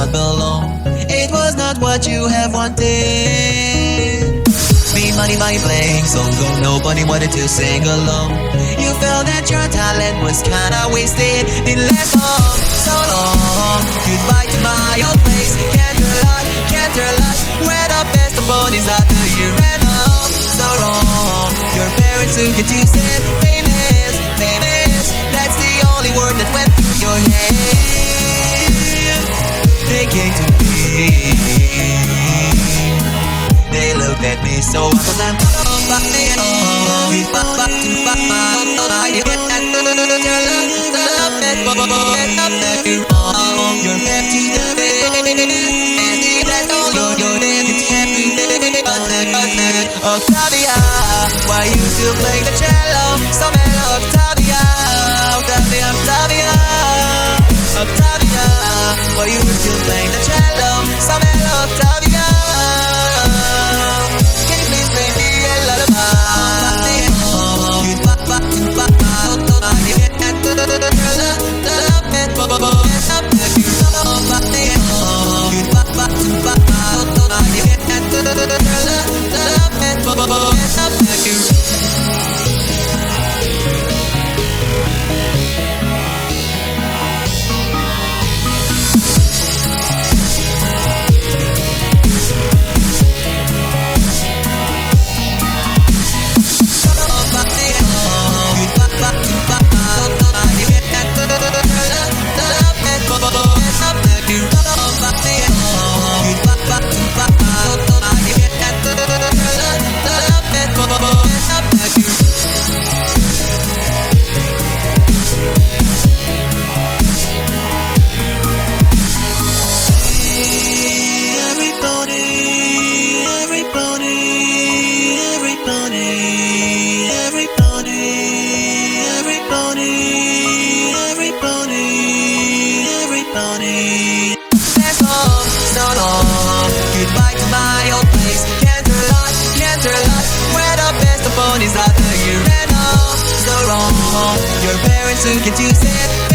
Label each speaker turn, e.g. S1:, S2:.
S1: not belong. It was not what you have wanted. Me, money, my playing song, though nobody wanted to sing along. You felt that your talent was kinda wasted. Didn't last long, so long. Goodbye to my old place. Can't relax. Where the best of bodies after you ran off. So wrong. Your parents took it to say famous. That's the only word that went through your head. They came to me. They looked at me so I was like, you're empty. Octavia, why you still playing the cello? So mellow, Octavia, why you still playing the cello? So mellow, Octavia. Can you please play me a lullaby? Goodbye to my old place. Can't relax. Where the best of bodies after you ran off. So wrong. Your parents took it to say